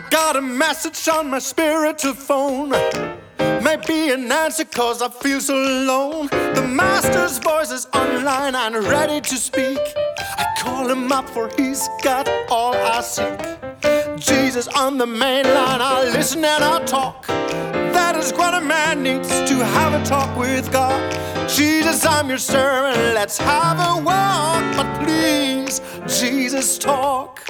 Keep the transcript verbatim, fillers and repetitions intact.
Got a message on my spiritual phone. Maybe an answer cause I feel so alone. The master's voice is online and ready to speak. I call him up for he's got all I seek. Jesus on the main line, I'll listen and I'll talk. That is what a man needs to have a talk with God. Jesus, I'm your servant, let's have a walk. But please, Jesus, talk.